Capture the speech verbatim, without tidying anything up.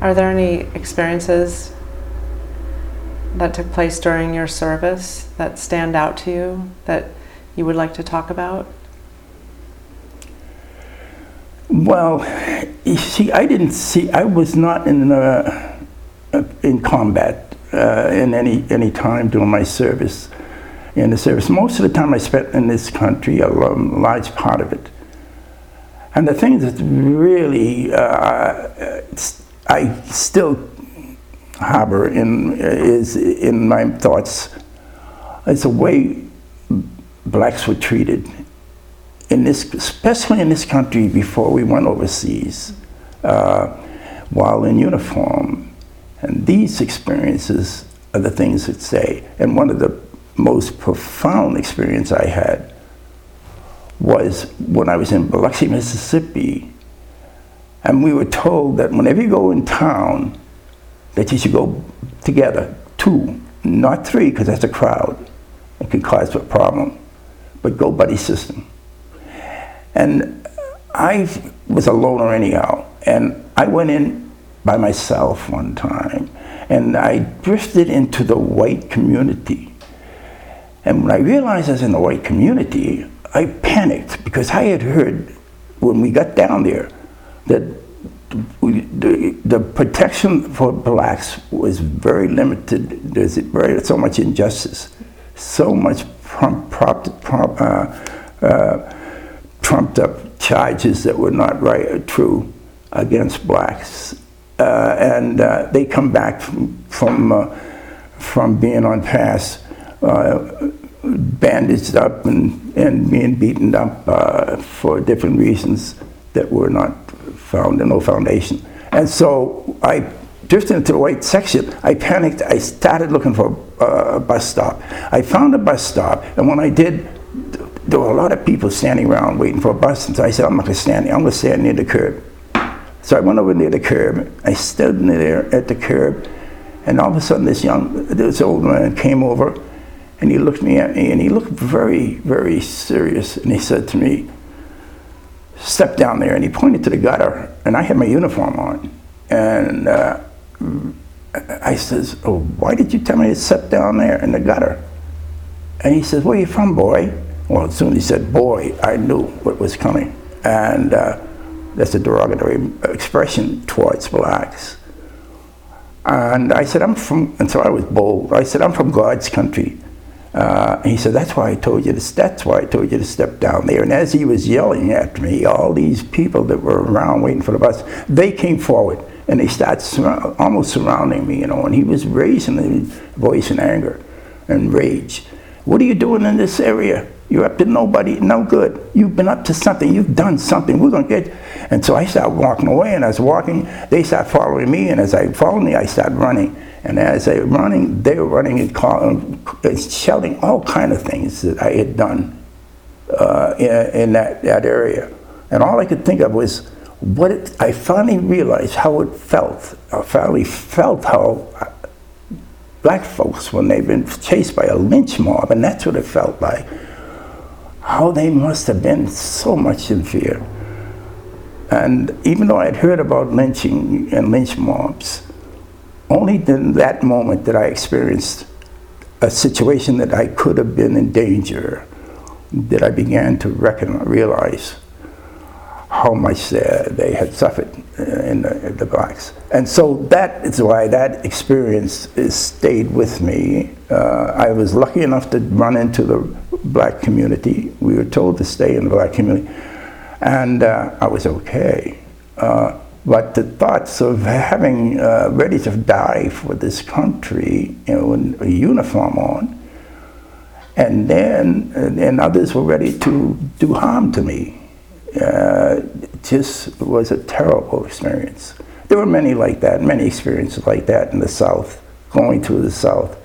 Are there any experiences that took place during your service that stand out to you that you would like to talk about? Well, you see, I didn't see, I was not in uh, in combat uh, in any, any time during my service, in the service. Most of the time I spent in this country, a large part of it. And the thing that really uh, I still harbor in is in my thoughts is the way blacks were treated in this, especially in this country before we went overseas, uh, while in uniform. And these experiences are the things that say. And one of the most profound experience I had was when I was in Biloxi, Mississippi, and we were told that whenever you go in town, that you should go together, two, not three, because that's a crowd. It can cause a problem, but go buddy system. And I was a loner anyhow, and I went in by myself one time, and I drifted into the white community. And when I realized I was in the white community, I panicked, because I had heard when we got down there that we, the, the protection for blacks was very limited. There's very, so much injustice, so much prompt, prompt, prompt, uh, uh, trumped up charges that were not right or true against blacks. Uh, and uh, they come back from, from, uh, from being on pass, uh, bandaged up and, and being beaten up uh, for different reasons that were not found, no foundation. And so I drifted into the white section. I panicked. I started looking for a, a bus stop. I found a bus stop, and when I did, there were a lot of people standing around waiting for a bus, and so I said, I'm not gonna stand there, I'm gonna stand near the curb. So I went over near the curb. I stood near there at the curb, and all of a sudden this young, this old man came over, and he looked me at me, and he looked very, very serious, and he said to me, step down there, and he pointed to the gutter, and I had my uniform on. And uh, I says, oh, why did you tell me to step down there in the gutter? And he says, where are you from, boy? Well, as soon as he said boy, I knew what was coming. And uh, that's a derogatory expression towards blacks. And I said, I'm from, and so I was bold. I said, I'm from God's country. Uh, and he said, that's why I told you to, that's why I told you to step down there. And as he was yelling at me, all these people that were around waiting for the bus, they came forward and they started sur- almost surrounding me, you know, and he was raising his voice in anger and rage. What are you doing in this area? You're up to nobody, no good. You've been up to something, you've done something, we're gonna get you. And so I started walking away, and as I was walking, they started following me, and as I followed me, I started running. And as they were running, they were running and calling, and shouting all kind of things that I had done uh, in, in that, that area. And all I could think of was, what it, I finally realized how it felt. I finally felt how black folks, when they've been chased by a lynch mob, and that's what it felt like, how they must have been so much in fear. And even though I'd heard about lynching and lynch mobs, only in that moment that I experienced a situation that I could have been in danger, that I began to reckon, realize how much uh, they had suffered in the, the blacks. And so that is why that experience is, stayed with me. Uh, I was lucky enough to run into the black community. We were told to stay in the black community, and uh, I was okay. Uh, but the thoughts of having uh, ready to die for this country, you know, with a uniform on, and then and others were ready to do harm to me. Uh, just was a terrible experience. There were many like that, many experiences like that in the South, going through the South.